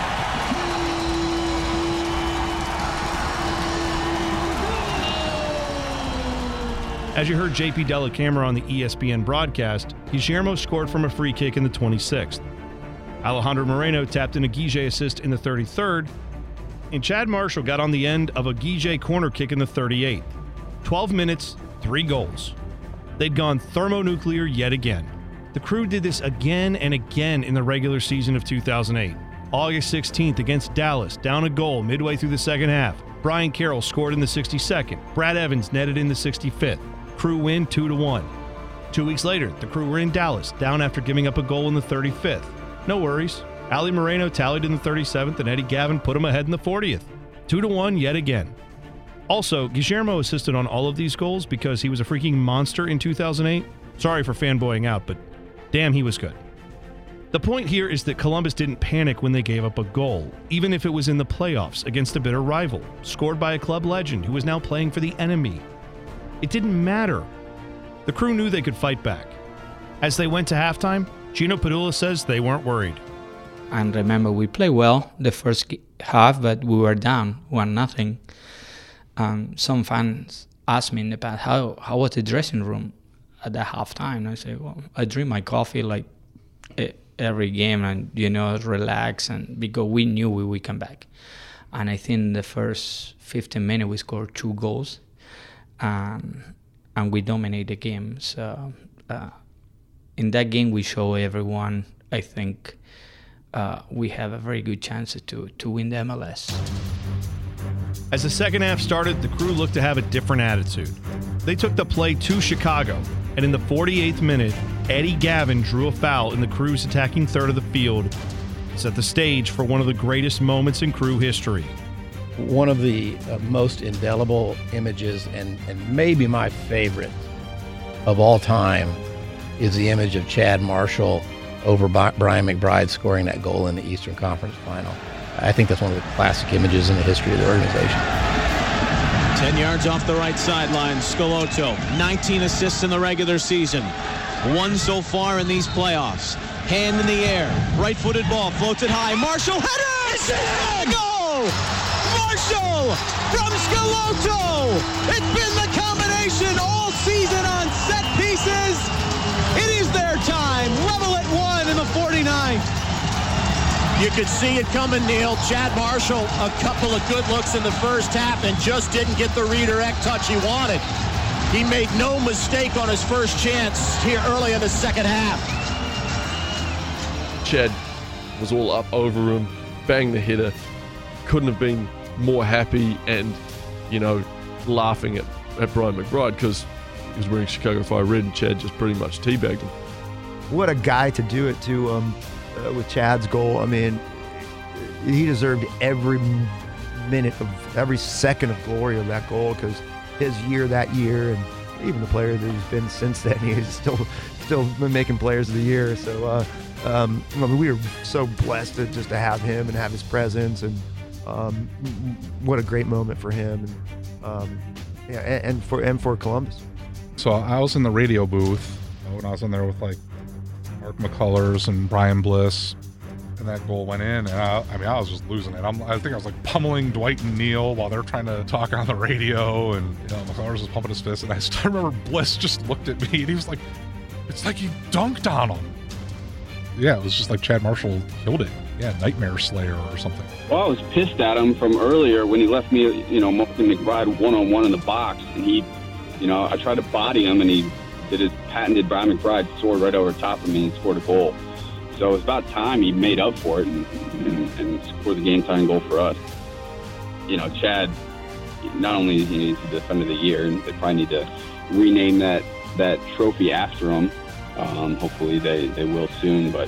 As you heard J P Dellacamera on the E S P N broadcast, Guillermo scored from a free kick in the twenty-sixth. Alejandro Moreno tapped in a Guille assist in the thirty-third, and Chad Marshall got on the end of a Guille corner kick in the thirty-eighth. twelve minutes, three goals. They'd gone thermonuclear yet again. The Crew did this again and again in the regular season of two thousand eight. August sixteenth against Dallas, down a goal midway through the second half. Brian Carroll scored in the sixty-second. Brad Evans netted in the sixty-fifth. Crew win two to one. Two weeks later, the Crew were in Dallas, down after giving up a goal in the thirty-fifth. No worries. Ali Moreno tallied in the thirty-seventh, and Eddie Gavin put him ahead in the fortieth. Two to one yet again. Also, Guillermo assisted on all of these goals because he was a freaking monster in two thousand eight. Sorry for fanboying out, but damn, he was good. The point here is that Columbus didn't panic when they gave up a goal, even if it was in the playoffs against a bitter rival, scored by a club legend who was now playing for the enemy. It didn't matter. The Crew knew they could fight back. As they went to halftime, Gino Padula says they weren't worried.
And remember, we played well the first half, but we were down one nothing. Um, some fans asked me in the past, how, how was the dressing room at the halftime? And I say, well, I drink my coffee like every game and, you know, relax, and because we knew we would come back. And I think the first fifteen minutes we scored two goals, um, and we dominated the game. So uh, in that game we show everyone, I think, uh, we have a very good chance to, to win the M L S.
As the second half started, the Crew looked to have a different attitude. They took the play to Chicago, and in the forty-eighth minute, Eddie Gavin drew a foul in the Crew's attacking third of the field, set the stage for one of the greatest moments in Crew history.
One of the uh, most indelible images, and, and maybe my favorite of all time, is the image of Chad Marshall over B- Brian McBride scoring that goal in the Eastern Conference Final. I think that's one of the classic images in the history of the organization.
ten yards off the right sideline, Schelotto, nineteen assists in the regular season. One so far in these playoffs. Hand in the air, right-footed ball, floats it high. Marshall, header! It's a goal! Marshall from Schelotto! It's been the combination all season on set pieces. It is their time. Level at one in the forty-ninth. You could see it coming, Neil. Chad Marshall, a couple of good looks in the first half and just didn't get the redirect touch he wanted. He made no mistake on his first chance here early in the second half.
Chad was all up over him, banged the header, couldn't have been more happy and, you know, laughing at, at Brian McBride because he was wearing Chicago Fire red and Chad just pretty much teabagged him.
What a guy to do it to um, uh, with Chad's goal. I mean, he deserved every minute of every second of glory of that goal because his year that year, and even the player that he's been since then, he's still still still been making Players of the Year. So uh, um, I mean, we are so blessed to just to have him and have his presence, and um, what a great moment for him, and um, yeah, and, and for and for Columbus.
So I was in the radio booth when I was in there with like Mark McCullers and Brian Bliss, and that goal went in, and I, I mean, I was just losing it. I'm, I think I was like pummeling Dwight and Neil while they're trying to talk on the radio, and you know, McCullers was pumping his fist, and I still remember Bliss just looked at me, and he was like, "It's like you dunked on him." Yeah, it was just like Chad Marshall killed it. Yeah, Nightmare Slayer or something.
Well, I was pissed at him from earlier when he left me, you know, Martin McBride one-on-one in the box, and he, you know, I tried to body him, and he did his patented Brian McBride sword right over top of me and scored a goal. So it was about time he made up for it and, and, and scored the game-tying goal for us. You know, Chad, not only is he the Defender of the Year, and they probably need to rename that, that trophy after him. Um, hopefully they, they will soon, but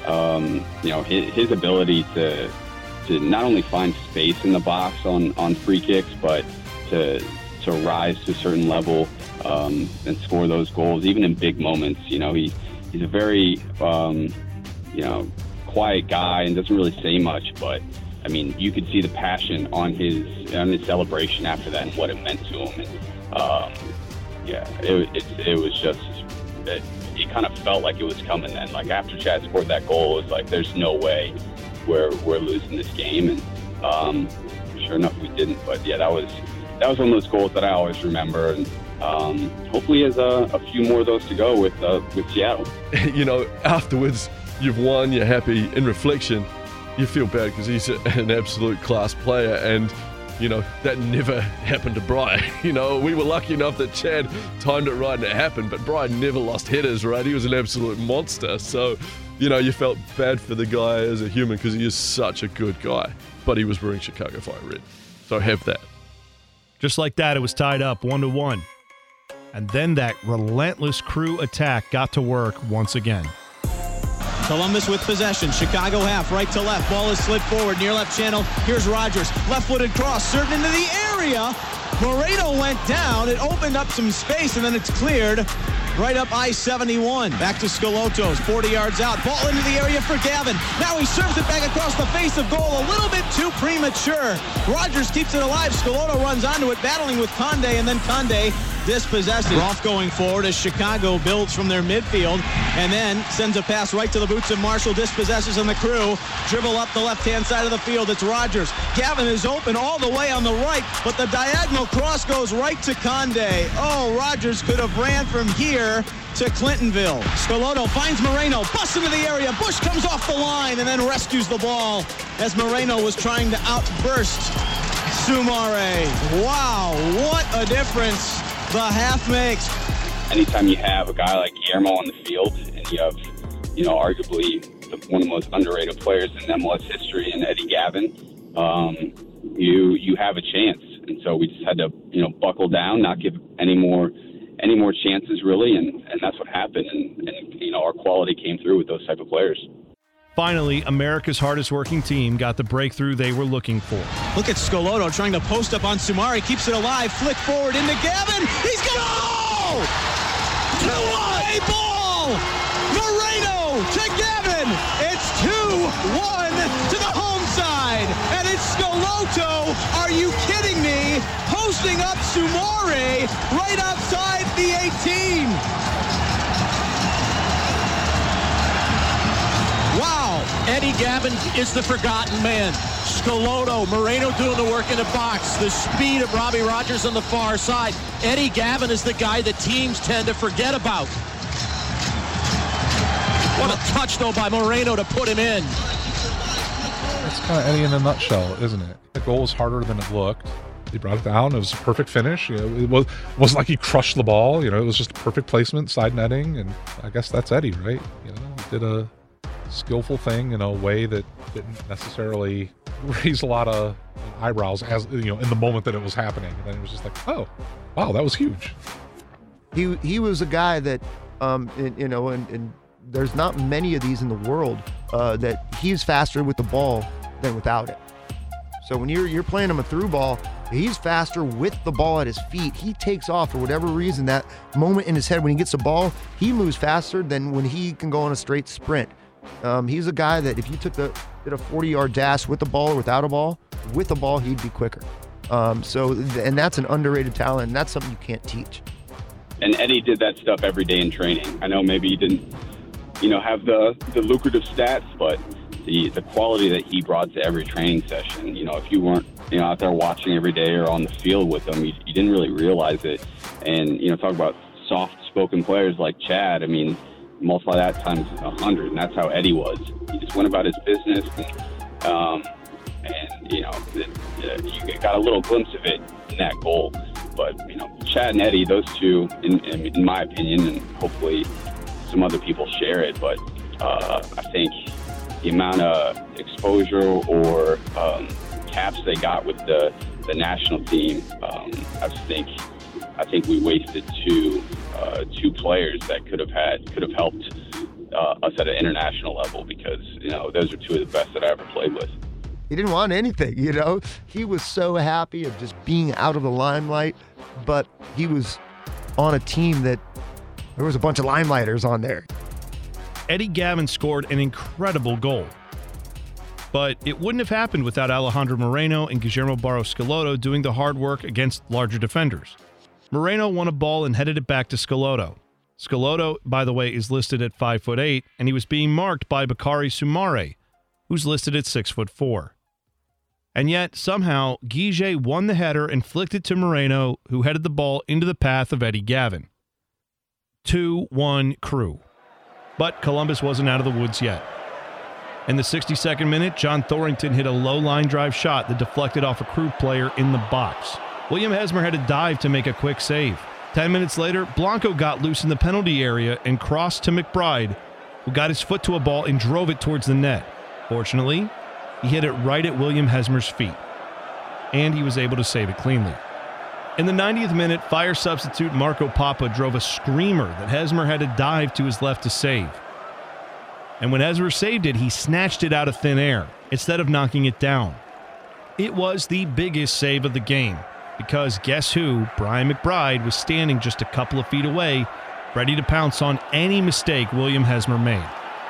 um, you know, his, his ability to to not only find space in the box on, on free kicks, but to to rise to a certain level um, and score those goals, even in big moments. You know, he he's a very um, you know quiet guy and doesn't really say much, but I mean, you could see the passion on his on his celebration after that and what it meant to him. And um, yeah, it, it it was just. It, it kind of felt like it was coming then. Like after Chad scored that goal, it was like, there's no way we're we're losing this game. And um, sure enough, we didn't. But yeah, that was that was one of those goals that I always remember. And um, hopefully, has a, a few more of those to go with uh, with Seattle.
You know, afterwards, you've won, you're happy. In reflection, you feel bad because he's an absolute class player, and you know, that never happened to Brian. You know, we were lucky enough that Chad timed it right and it happened, but Brian never lost headers, right? He was an absolute monster. So, you know, you felt bad for the guy as a human because he is such a good guy. But he was wearing Chicago Fire red. So have that.
Just like that, it was tied up one to one. And then that relentless Crew attack got to work once again.
Columbus with possession. Chicago half, right to left. Ball is slid forward, near left channel. Here's Rogers. Left-footed cross, served into the area. Moreno went down. It opened up some space, and then it's cleared right up I seventy-one. Back to Scolotos, forty yards out. Ball into the area for Gavin. Now he serves it back across the face of goal. A little bit too premature. Rogers keeps it alive. Scoloto runs onto it, battling with Conde, and then Conde dispossessed it. Roth going forward as Chicago builds from their midfield and then sends a pass right to the boots of Marshall. Dispossesses in the Crew. Dribble up the left-hand side of the field. It's Rogers. Gavin is open all the way on the right, but the diagonal cross goes right to Conde. Oh, Rogers could have ran from here to Clintonville. Scoloto finds Moreno, busts into the area. Bush comes off the line and then rescues the ball as Moreno was trying to outburst Soumare. Wow, what a difference the half makes.
Anytime you have a guy like Guillermo on the field and you have, you know, arguably the, one of the most underrated players in M L S history in Eddie Gavin, um, you you have a chance. And so we just had to, you know, buckle down, not give any more any more chances really, and, and that's what happened. And, and, you know, our quality came through with those type of players.
Finally, America's hardest working team got the breakthrough they were looking for.
Look at Scoloto trying to post up on Soumare, keeps it alive, flick forward into Gavin. He's got goal! two one! A ball! Moreno to Gavin! It's two one to the home side, and it's Scoloto. Are you kidding me? Posting up Soumare right outside the eighteen. Wow, Eddie Gavin is the forgotten man. Scoloto, Moreno doing the work in the box. The speed of Robbie Rogers on the far side. Eddie Gavin is the guy that teams tend to forget about. What a touch, though, by Moreno to put him in.
That's kind of Eddie in a nutshell, isn't it? The goal was harder than it looked. He brought it down. It was a perfect finish. You know, it was, wasn't like he crushed the ball. You know, it was just a perfect placement, side netting, and I guess that's Eddie, right? You know, he did a skillful thing in a way that didn't necessarily raise a lot of eyebrows as you know in the moment that it was happening. And then it was just like, oh, wow, that was huge.
He he was a guy that, um, in, you know, and, and there's not many of these in the world uh, that he's faster with the ball than without it. So when you're you're playing him a through ball, he's faster with the ball at his feet. He takes off for whatever reason. That moment in his head when he gets the ball, he moves faster than when he can go on a straight sprint. Um, he's a guy that if you took the did a forty-yard dash with the ball or without a ball, with the ball he'd be quicker. Um, so and that's an underrated talent, and that's something you can't teach.
And Eddie did that stuff every day in training. I know maybe he didn't, you know, have the, the lucrative stats, but the the quality that he brought to every training session, you know, if you weren't, you know, out there watching every day or on the field with him, you, you didn't really realize it. And, you know, talk about soft-spoken players like Chad, I mean, multiply that times a hundred, and that's how Eddie was. He just went about his business, and, um, and you know, it, uh, you got a little glimpse of it in that goal. But, you know, Chad and Eddie, those two, in, in, in my opinion, and hopefully some other people share it, but uh, I think the amount of exposure or um, caps they got with the, the national team, um, I just think I think we wasted two uh, two players that could have had could have helped uh, us at an international level, because, you know, those are two of the best that I ever played with.
He didn't want anything, you know. He was so happy of just being out of the limelight, but he was on a team that there was a bunch of limelighters on there.
Eddie Gavin scored an incredible goal, but it wouldn't have happened without Alejandro Moreno and Guillermo Barros Schelotto doing the hard work against larger defenders. Moreno won a ball and headed it back to Schelotto. Schelotto, by the way, is listed at five foot eight, and he was being marked by Bakary Soumare, who's listed at six foot four. And yet, somehow, Guige won the header and flicked it to Moreno, who headed the ball into the path of Eddie Gavin. two one Crew. But Columbus wasn't out of the woods yet. In the sixty-second minute, John Thorrington hit a low line drive shot that deflected off a Crew player in the box. William Hesmer had to dive to make a quick save. Ten minutes later, Blanco got loose in the penalty area and crossed to McBride, who got his foot to a ball and drove it towards the net. Fortunately, he hit it right at William Hesmer's feet, and he was able to save it cleanly. In the ninetieth minute, Fire substitute Marco Papa drove a screamer that Hesmer had to dive to his left to save. And when Hesmer saved it, he snatched it out of thin air instead of knocking it down. It was the biggest save of the game, because guess who? Brian McBride was standing just a couple of feet away, ready to pounce on any mistake William Hesmer made.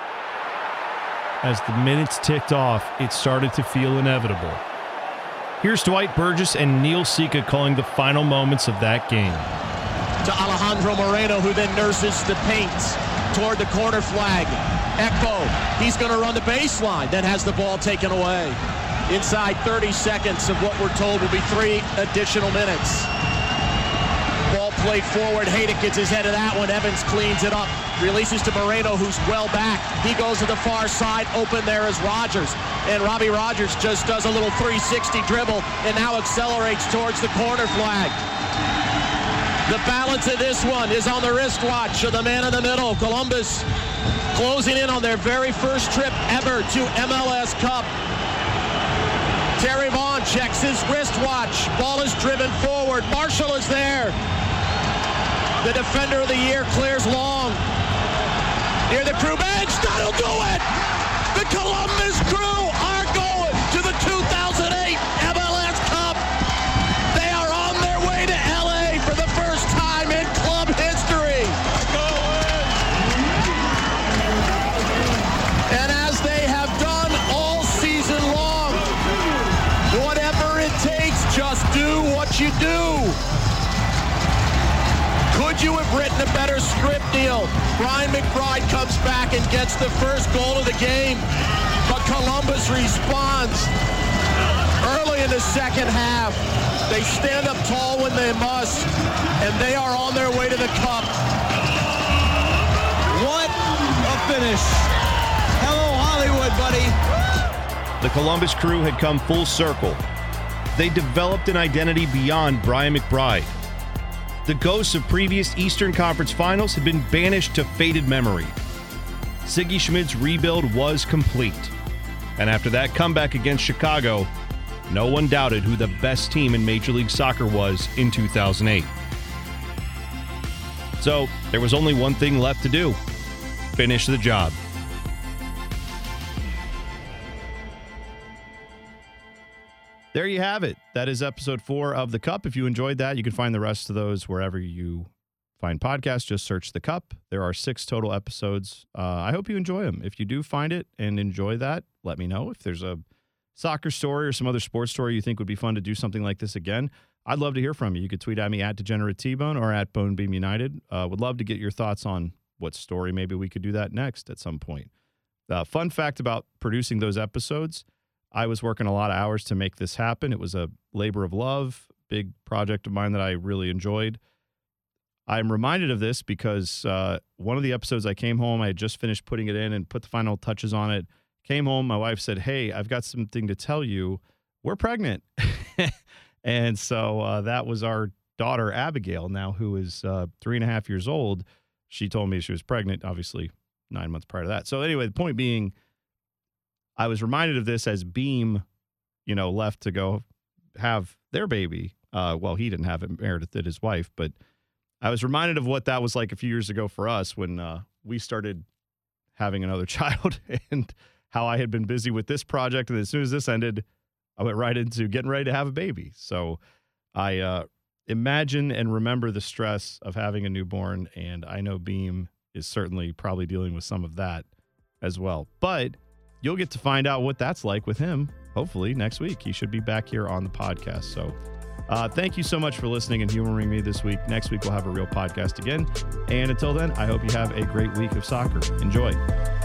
As the minutes ticked off, it started to feel inevitable. Here's Dwight Burgess and Neil Sika calling the final moments of that game.
To Alejandro Moreno, who then nurses the paint toward the corner flag. Ekbo, he's going to run the baseline, then has the ball taken away. Inside thirty seconds of what we're told will be three additional minutes. Ball played forward. Hayden gets his head to that one. Evans cleans it up. Releases to Moreno, who's well back. He goes to the far side. Open there is Rogers. And Robbie Rogers just does a little three sixty dribble and now accelerates towards the corner flag. The balance of this one is on the wristwatch of the man in the middle. Columbus closing in on their very first trip ever to M L S Cup. Terry Vaughn checks his wristwatch. Ball is driven forward. Marshall is there. The defender of the year clears long. Near the Crew bench. That'll do it. The Columbus Crew are going to the two thousand eight M L S Cup. They are on their way to L A for the first time in club history. And as they have done all season long, whatever it takes, just do what you do. Could you have written a better script, Neil? Brian McBride comes back and gets the first goal of the game, but Columbus responds early in the second half. They stand up tall when they must, and they are on their way to the cup.
What a finish. Hello, Hollywood, buddy.
The Columbus Crew had come full circle. They developed an identity beyond Brian McBride. The ghosts of previous Eastern Conference Finals had been banished to faded memory. Sigi Schmid's rebuild was complete. And after that comeback against Chicago, no one doubted who the best team in Major League Soccer was in two thousand eight. So there was only one thing left to do: finish the job. there you have it. That is episode four of The Cup. If you enjoyed that, you can find the rest of those wherever you find podcasts. Just search The Cup. There are six total episodes. Uh, I hope you enjoy them. If you do find it and enjoy that, let me know. If there's a soccer story or some other sports story you think would be fun to do something like this again, I'd love to hear from you. You could tweet at me at Degenerate T-Bone or at Bonebeam United. Uh, would love to get your thoughts on what story. Maybe we could do that next at some point. Uh, fun fact about producing those episodes, I was working a lot of hours to make this happen. It was a labor of love, big project of mine that I really enjoyed. I'm reminded of this because uh, one of the episodes I came home, I had just finished putting it in and put the final touches on it. Came home, my wife said, hey, I've got something to tell you. We're pregnant. And so uh, that was our daughter, Abigail, now who is uh, three and a half years old. She told me she was pregnant, obviously, nine months prior to that. So anyway, the point being, I was reminded of this as Beam, you know, left to go have their baby. Uh, well, he didn't have it, Meredith did, his wife. But I was reminded of what that was like a few years ago for us when uh, we started having another child and how I had been busy with this project. And as soon as this ended, I went right into getting ready to have a baby. So I uh, imagine and remember the stress of having a newborn, and I know Beam is certainly probably dealing with some of that as well. But you'll get to find out what that's like with him, hopefully, next week. He should be back here on the podcast. So uh, thank you so much for listening and humoring me this week. Next week, we'll have a real podcast again. And until then, I hope you have a great week of soccer. Enjoy.